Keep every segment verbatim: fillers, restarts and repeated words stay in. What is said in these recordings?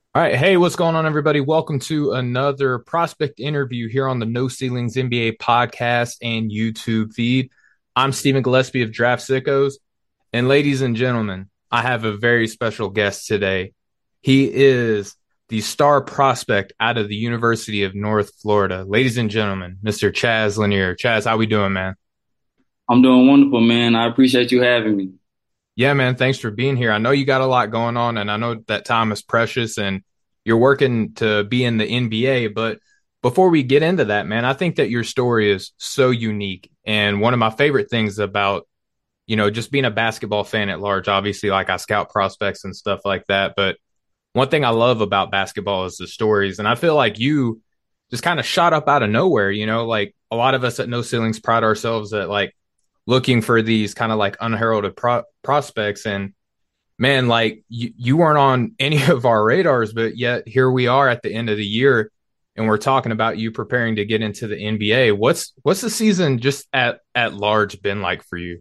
All right. Hey, what's going on, everybody? Welcome to another prospect interview here on the No Ceilings N B A podcast and YouTube feed. I'm Stephen Gillespie of Draft Sickos. And ladies and gentlemen, I have a very special guest today. He is the star prospect out of the University of North Florida. Ladies and gentlemen, Mister Chaz Lanier. Chaz, how we doing, man? I'm doing wonderful, man. I appreciate you having me. Yeah, man. Thanks for being here. I know you got a lot going on, and I know that time is precious, and you're working to be in the N B A. But before we get into that, man, I think that your story is so unique. And one of my favorite things about, you know, just being a basketball fan at large, obviously, like I scout prospects and stuff like that. But one thing I love about basketball is the stories. And I feel like you just kind of shot up out of nowhere, you know, like a lot of us at No Ceilings pride ourselves at like looking for these kind of like unheralded pro- prospects. And man, like you, you weren't on any of our radars, but yet here we are at the end of the year and we're talking about you preparing to get into the N B A. What's what's the season just at at large been like for you?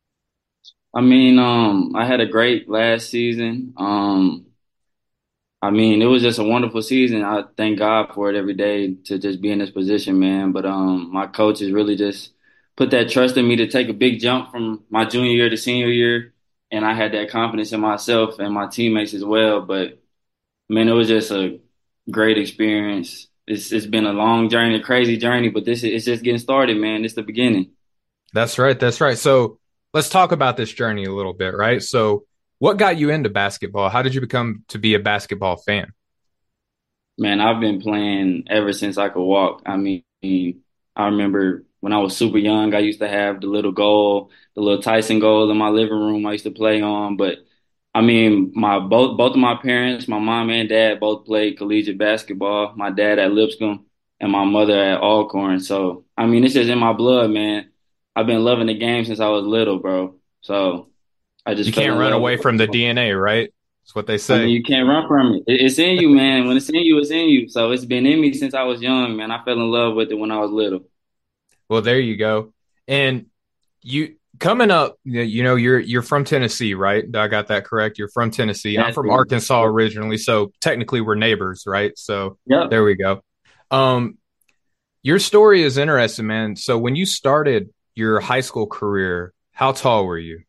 I mean, um, I had a great last season. Um, I mean, it was just a wonderful season. I thank God for it every day to just be in this position, man. But um, my coaches really just put that trust in me to take a big jump from my junior year to senior year, and I had that confidence in myself and my teammates as well. But man, it was just a great experience. It's it's been a long journey, a crazy journey, but this is it's just getting started, man. It's the beginning. That's right. That's right. So let's talk about this journey a little bit, right? So what got you into basketball? How did you become to be a basketball fan? Man, I've been playing ever since I could walk. I mean, I remember when I was super young, I used to have the little goal, the little Tyson goal in my living room I used to play on. But I mean, my both both of my parents, my mom and dad both played collegiate basketball. My dad at Lipscomb and my mother at Alcorn. So, I mean, it's just in my blood, man. I've been loving the game since I was little, bro. So, I You just fell can't in run love away with from the it. D N A, right? That's what they I mean, say. you can't run from it. It- It's in you, man. When it's in you, it's in you. So it's been in me since I was young, man. I fell in love with it when I was little. Well, there you go. And you coming up, you know, you're you're from Tennessee, right? I got that correct. You're from Tennessee. I'm That's from it. Arkansas originally, so technically we're neighbors, right? So Yep. there we go. Um, your story is interesting, man. So when you started your high school career, how tall were you?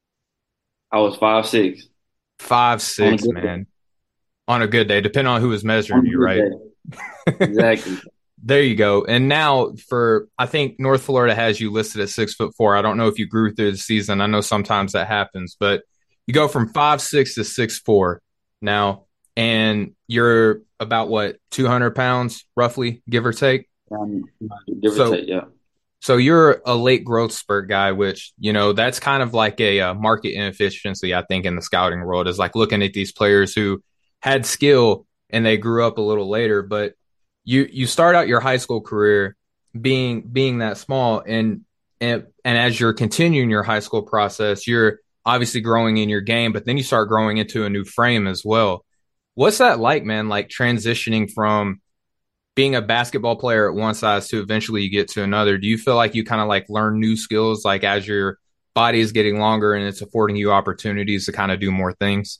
I was five six Five on a six, good day. man. On a good day, depending on who was On measuring a you, good right? day. Exactly. There you go. And now for I think North Florida has you listed at six foot four. I don't know if you grew through the season. I know sometimes that happens, but you go from five six to six four now, and you're about what two hundred pounds roughly, give or take. Um, give or So take. Yeah. so you're a late growth spurt guy, which you know that's kind of like a, uh market inefficiency. I think in the scouting world is like looking at these players who had skill and they grew up a little later, but you you start out your high school career being being that small, and and and as you're continuing your high school process, you're obviously growing in your game, but then you start growing into a new frame as well. What's that like, man? Like transitioning from being a basketball player at one size to eventually you get to another, do you feel like you kind of like learn new skills like as your body is getting longer and it's affording you opportunities to kind of do more things?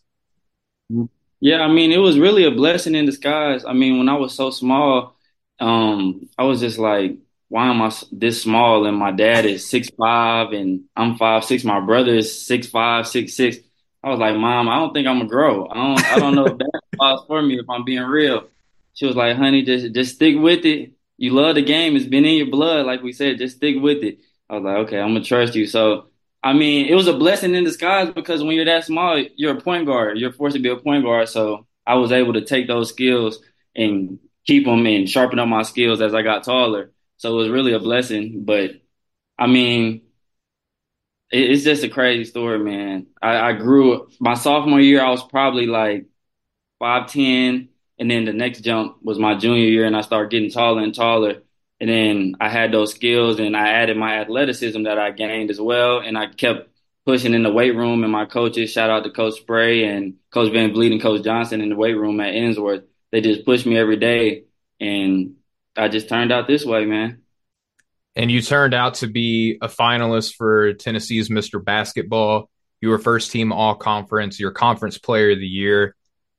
Yeah, I mean, it was really a blessing in disguise. I mean, when I was so small, um, I was just like, why am I s- this small? And my dad is six five, and I'm five six. My brother is six five, six six. I was like, Mom, I don't think I'm gonna grow. I don't, I don't know if basketball's for me. If I'm being real, she was like, Honey, just just stick with it. You love the game. It's been in your blood, like we said. Just stick with it. I was like, okay, I'm gonna trust you. So. I mean, it was a blessing in disguise because when you're that small, you're a point guard. You're forced to be a point guard. So I was able to take those skills and keep them and sharpen up my skills as I got taller. So it was really a blessing. But I mean, it, it's just a crazy story, man. I, I grew my sophomore year. I was probably like five ten, and then the next jump was my junior year, and I started getting taller and taller. And then I had those skills, and I added my athleticism that I gained as well, and I kept pushing in the weight room. And my coaches, shout out to Coach Spray and Coach Van Vliet and Coach Johnson in the weight room at Innsworth. They just pushed me every day, and I just turned out this way, man. And you turned out to be a finalist for Tennessee's Mister Basketball. You were first team all conference, your conference player of the year.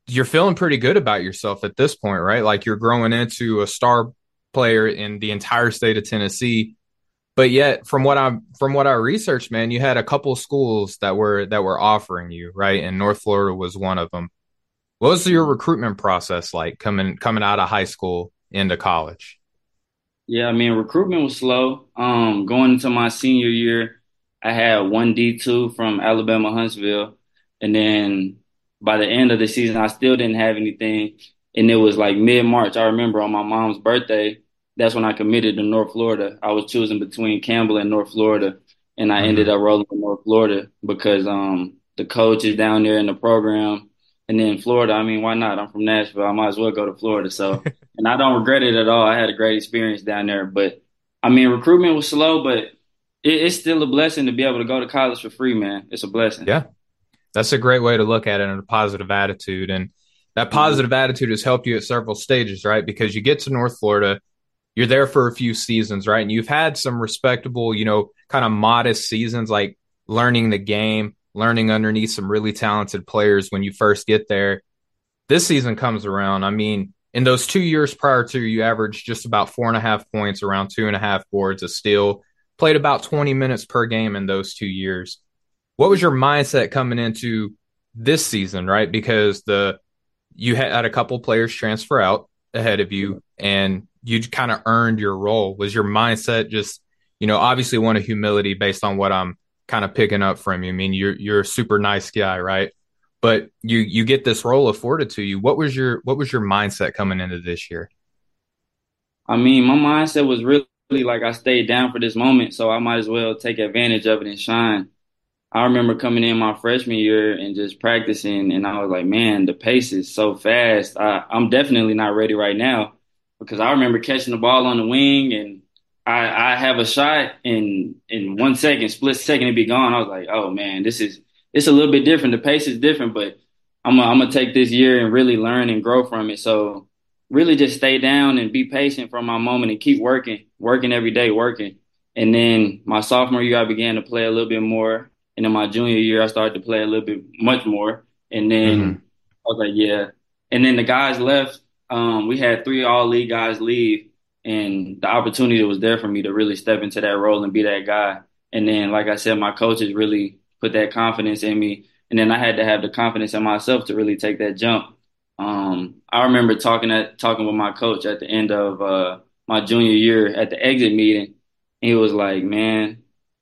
you're feeling pretty good about yourself at this point, right? Like you're growing into a star player in the entire state of Tennessee. But yet, from what I'm from what I researched, man, you had a couple schools that were that were offering you, right? And North Florida was one of them. What was your recruitment process like coming coming out of high school into college? Yeah, I mean, recruitment was slow. Um, going into my senior year, I had one D two from Alabama Huntsville, and then by the end of the season, I still didn't have anything. And it was like mid-March. I remember on my mom's birthday, that's when I committed to North Florida. I was choosing between Campbell and North Florida, and I ended Hmm. up rolling with North Florida because um the coach is down there in the program, and then Florida. I mean, why not? I'm from Nashville. I might as well go to Florida. So and I don't regret it at all. I had a great experience down there. But I mean, recruitment was slow, but it, it's still a blessing to be able to go to college for free, man. It's a blessing. Yeah, that's a great way to look at it in a positive attitude. And that Hmm. positive attitude has helped you at several stages, right? Because you get to North Florida, you're there for a few seasons, right? And you've had some respectable, you know, kind of modest seasons, like learning the game, learning underneath some really talented players when you first get there. This season comes around. I mean, in those two years prior to, you averaged just about four and a half points, around two and a half boards, a steal, played about twenty minutes per game in those two years. What was your mindset coming into this season, right? Because the you had a couple players transfer out ahead of you and you kind of earned your role. Was your mindset just, you know, obviously one of humility based on what I'm kind of picking up from you? I mean, you're you're a super nice guy, right? But you you get this role afforded to you. What was your what was your mindset coming into this year? I mean, my mindset was really like I stayed down for this moment, so I might as well take advantage of it and shine. I remember coming in my freshman year and just practicing, and I was like, man, the pace is so fast. I, I'm definitely not ready right now because I remember catching the ball on the wing and I, I have a shot in in one second, split second, it be gone. I was like, oh man, this is it's a little bit different. The pace is different, but I'm gonna, I'm gonna take this year and really learn and grow from it. So really just stay down and be patient for my moment and keep working, working every day, working. And then my sophomore year, I began to play a little bit more. And in my junior year, I started to play a little bit much more. And then Hmm. I was like, yeah. And then the guys left. Um, we had three all league guys leave, and the opportunity was there for me to really step into that role and be that guy. And then, like I said, my coaches really put that confidence in me. And then I had to have the confidence in myself to really take that jump. Um, I remember talking at talking with my coach at the end of uh, my junior year at the exit meeting. And he was like, "Man,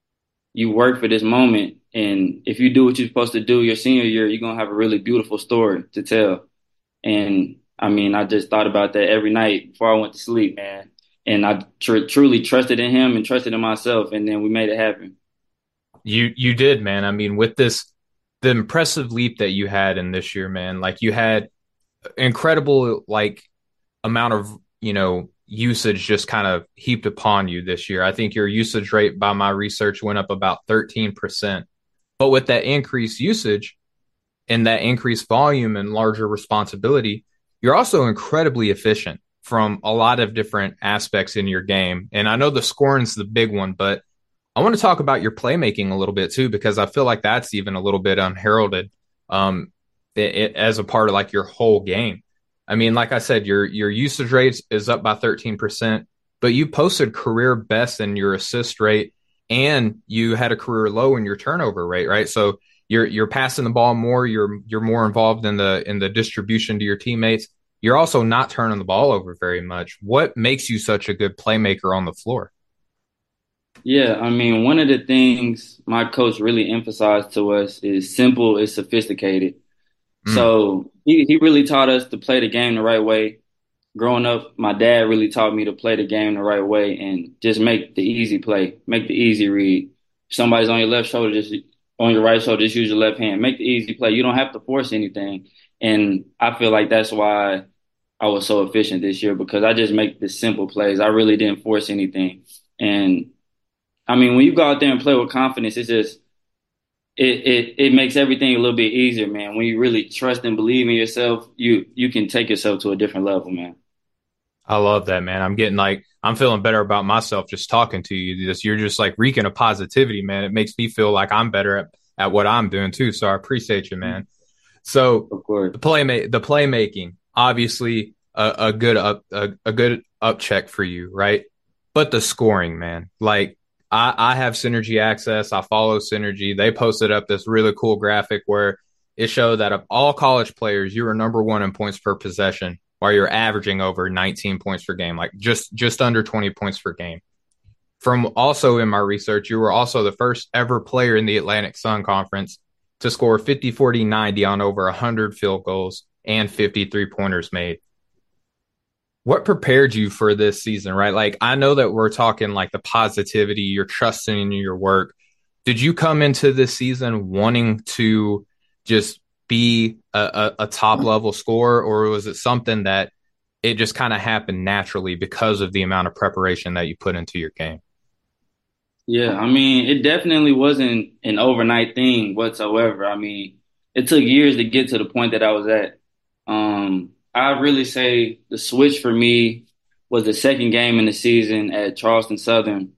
you work for this moment, and if you do what you're supposed to do your senior year, you're gonna have a really beautiful story to tell." And I mean, I just thought about that every night before I went to sleep, man. And I tr truly trusted in him and trusted in myself, and then we made it happen. You you did, man. I mean, with this the impressive leap that you had in this year, man, like you had incredible like amount of, you know, usage just kind of heaped upon you this year. I think your usage rate by my research went up about thirteen percent. But with that increased usage and that increased volume and larger responsibility, you're also incredibly efficient from a lot of different aspects in your game. And I know the scoring's the big one, but I want to talk about your playmaking a little bit too, because I feel like that's even a little bit unheralded um, it, it, as a part of like your whole game. I mean, like I said, your your usage rate is up by thirteen percent, but you posted career best in your assist rate and you had a career low in your turnover rate, right? So you're you're passing the ball more, you're you're more involved in the in the distribution to your teammates. You're also not turning the ball over very much. What makes you such a good playmaker on the floor? Yeah, I mean, one of the things my coach really emphasized to us is simple is sophisticated. Mm, So he, he really taught us to play the game the right way. Growing up, my dad really taught me to play the game the right way and just make the easy play, make the easy read. If somebody's on your left shoulder, just on your right shoulder, just use your left hand. Make the easy play. You don't have to force anything. And I feel like that's why I was so efficient this year because I just make the simple plays. I really didn't force anything. And I mean, when you go out there and play with confidence, it's just it it it makes everything a little bit easier, man. When you really trust and believe in yourself, you you can take yourself to a different level, man. I love that, man. I'm getting like I'm feeling better about myself just talking to you. Just you're just like reeking of positivity, man. It makes me feel like I'm better at, at what I'm doing too. So I appreciate you, man. So Of course. the play the playmaking, obviously a, a good up a, a good up check for you, right? But the scoring, man, like I, I have Synergy access. I follow Synergy. They posted up this really cool graphic where it showed that of all college players, you were number one in points per possession, while you're averaging over nineteen points per game, like just just under twenty points per game. From also in my research, you were also the first ever player in the Atlantic Sun Conference to score fifty, forty, ninety on over one hundred field goals and fifty-three pointers made. What prepared you for this season, right? Like, I know that we're talking like the positivity, you're trusting in your work. Did you come into this season wanting to just be a, a, a top level scorer, or was it something that it just kind of happened naturally because of the amount of preparation that you put into your game? Yeah, I mean, it definitely wasn't an overnight thing whatsoever. I mean, it took years to get to the point that I was at. Um, I really say the switch for me was the second game in the season at Charleston Southern,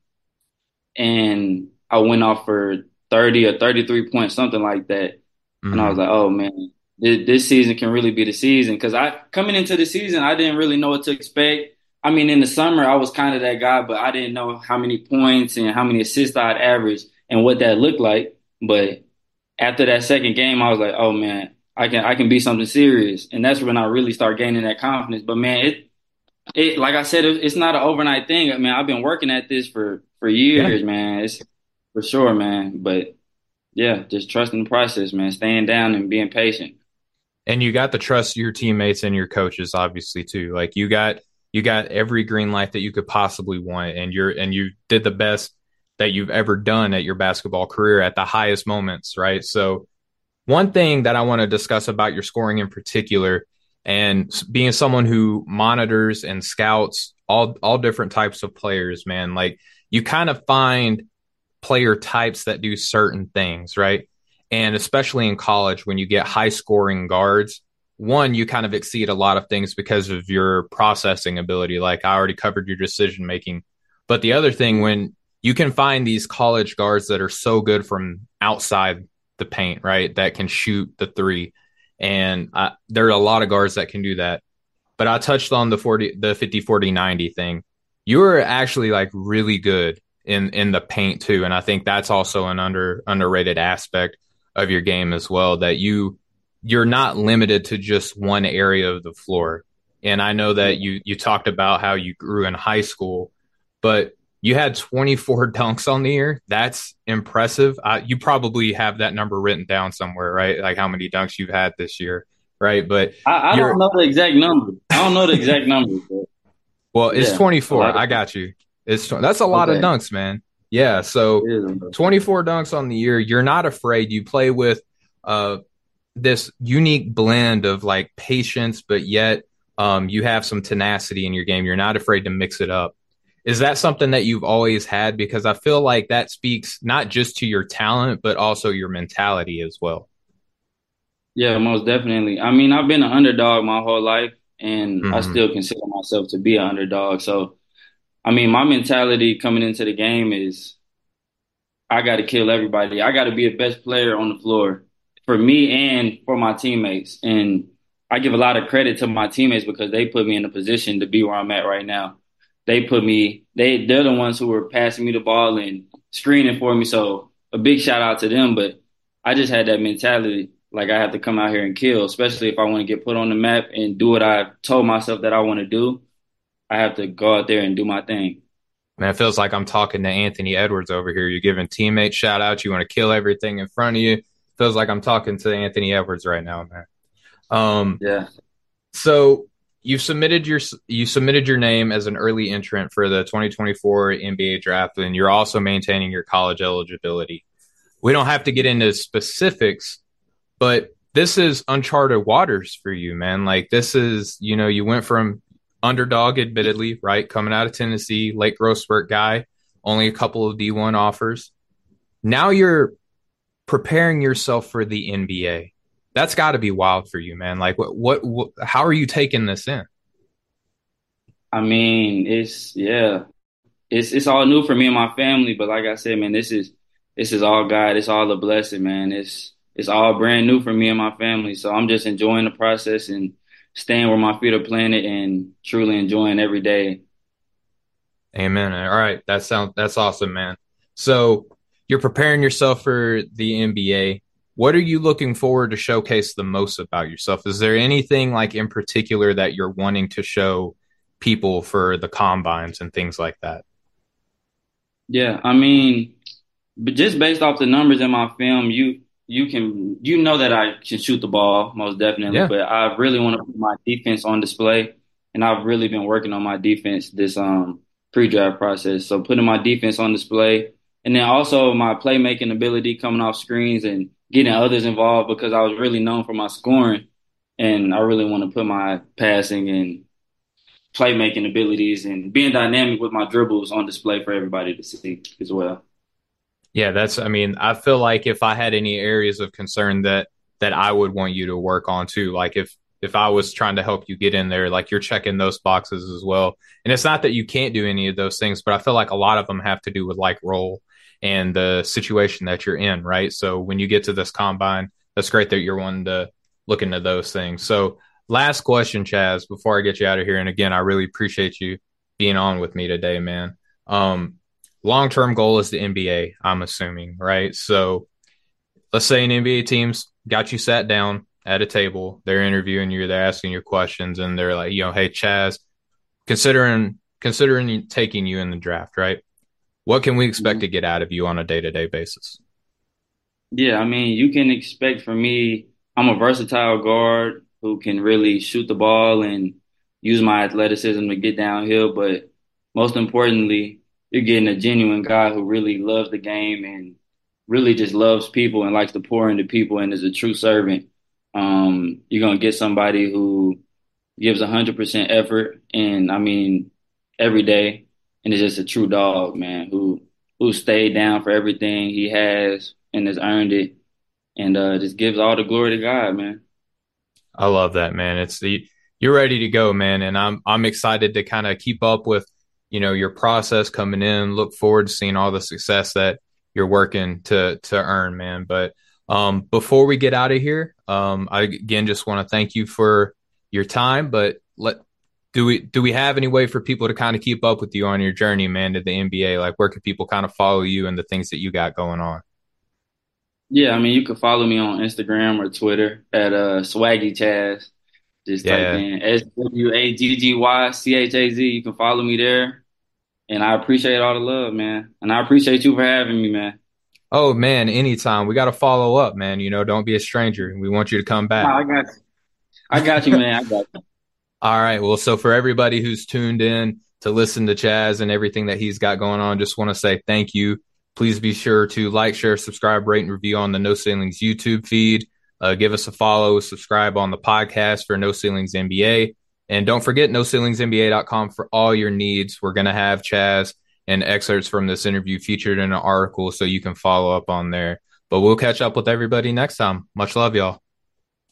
and I went off for thirty or thirty-three points, something like that. And I was Mm-hmm. like, oh man, this, this season can really be the season. Cause I, coming into the season, I didn't really know what to expect. I mean, in the summer, I was kind of that guy, but I didn't know how many points and how many assists I'd average and what that looked like. But after that second game, I was like, oh man, I can, I can be something serious. And that's when I really start gaining that confidence. But man, it, it, like I said, it, it's not an overnight thing. I mean, I've been working at this for, for Yeah. years, man. It's for sure, man. But yeah, just trusting the process, man. Staying down and being patient. And you got to trust your teammates and your coaches, obviously, too. Like you got you got every green light that you could possibly want, and you're and you did the best that you've ever done at your basketball career at the highest moments, right? So one thing that I want to discuss about your scoring in particular, and being someone who monitors and scouts all all different types of players, man, like you kind of find player types that do certain things, right? And especially in college, when you get high scoring guards, one, you kind of exceed a lot of things because of your processing ability. Like I already covered your decision making. But the other thing, when you can find these college guards that are so good from outside the paint, right? That can shoot the three. And I, there are a lot of guards that can do that. But I touched on the forty, the fifty, forty, ninety thing. You were actually like really good in in the paint too, and I think that's also an under underrated aspect of your game as well. That you you're not limited to just one area of the floor. And I know that you you talked about how you grew in high school, but you had twenty-four dunks on the year. That's impressive. Uh, you probably have that number written down somewhere, right? Like how many dunks you've had this year, right? But I, I don't you're know the exact number. I don't know the exact number, but well, it's yeah, a twenty-four. lot of I got you. It's that's a lot of okay. dunks, man. Yeah, so It is a lot. twenty-four dunks on the year. You're not afraid. You play with uh this unique blend of like patience, but yet um you have some tenacity in your game. You're not afraid to mix it up. Is that something that you've always had? Because I feel like that speaks not just to your talent, but also your mentality as well. Yeah, most definitely. I mean, I've been an underdog my whole life, and I Hmm. still consider myself to be an underdog. So, I mean, my mentality coming into the game is I got to kill everybody. I got to be the best player on the floor for me and for my teammates. And I give a lot of credit to my teammates because they put me in a position to be where I'm at right now. They put me, they, they're the ones who were passing me the ball and screening for me. So a big shout out to them. But I just had that mentality. Like I have to come out here and kill, especially if I want to get put on the map and do what I told myself that I want to do. I have to go out there and do my thing. Man, it feels like I'm talking to Anthony Edwards over here. You're giving teammates shout outs. You want to kill everything in front of you. Feels like I'm talking to Anthony Edwards right now, man. Um, Yeah. so you submitted your you submitted your name as an early entrant for the twenty twenty-four N B A draft, and you're also maintaining your college eligibility. We don't have to get into specifics, but this is uncharted waters for you, man. Like this is, you know, you went from underdog, admittedly, right, coming out of Tennessee, Lake Grossberg guy, only a couple of D one offers. Now you're preparing yourself for the N B A. That's got to be wild for you, man. Like, what, what, what, how are you taking this in? I mean, it's yeah, it's it's all new for me and my family. But like I said, man, this is this is all God. It's all a blessing, man. It's it's all brand new for me and my family. So I'm just enjoying the process and staying where my feet are planted and truly enjoying every day. Amen. All right. That sounds that's awesome, man. So you're preparing yourself for the N B A. What are you looking forward to showcase the most about yourself? Is there anything like in particular that you're wanting to show people for the combines and things like that? Yeah, I mean, but just based off the numbers in my film, you you can you know that I can shoot the ball most definitely, Yeah. but I really want to put my defense on display, and I've really been working on my defense this um pre-draft process. So putting my defense on display, and then also my playmaking ability coming off screens and getting others involved because I was really known for my scoring, and I really want to put my passing and playmaking abilities and being dynamic with my dribbles on display for everybody to see as well. Yeah, that's I mean, I feel like if I had any areas of concern that that I would want you to work on too, like if if I was trying to help you get in there, like you're checking those boxes as well. And it's not that you can't do any of those things, but I feel like a lot of them have to do with like role and the situation that you're in, right? So when you get to this combine, that's great that you're wanting to look into those things. So last question, Chaz, before I get you out of here. And again, I really appreciate you being on with me today, man. Um, long term goal is the N B A, I'm assuming, right? So let's say an N B A team's got you sat down at a table, they're interviewing you, they're asking you questions, and they're like, you know, hey Chaz, considering considering taking you in the draft, right? What can we expect to Mhm. get out of you on a day to day basis? Yeah, I mean, you can expect from me, I'm a versatile guard who can really shoot the ball and use my athleticism to get downhill. But most importantly, you're getting a genuine guy who really loves the game and really just loves people and likes to pour into people and is a true servant. Um, you're gonna get somebody who gives one hundred percent effort and I mean every day and is just a true dog, man, who who stayed down for everything he has and has earned it and uh just gives all the glory to God, man. I love that, man. It's the you're ready to go, man, and I'm I'm excited to kind of keep up with, you know, your process coming in. Look forward to seeing all the success that you're working to to earn, man. But um, before we get out of here, um, I again just want to thank you for your time. But let do we do we have any way for people to kind of keep up with you on your journey, man, to the N B A? Like, where can people kind of follow you and the things that you got going on? Yeah, I mean you can follow me on Instagram or Twitter at uh Swaggy Chaz. Just type Yeah. in S W A G G Y C H A Z. You can follow me there. And I appreciate all the love, man. And I appreciate you for having me, man. Oh man, anytime. We got to follow up, man. You know, don't be a stranger. We want you to come No, back. I got you. I got you, man. I got you. All right. Well, so for everybody who's tuned in to listen to Chaz and everything that he's got going on, just want to say thank you. Please be sure to like, share, subscribe, rate, and review on the No Ceilings YouTube feed. Uh, give us a follow, subscribe on the podcast for No Ceilings N B A. And don't forget no ceilings N B A dot com for all your needs. We're going to have Chaz and excerpts from this interview featured in an article so you can follow up on there. But we'll catch up with everybody next time. Much love, y'all.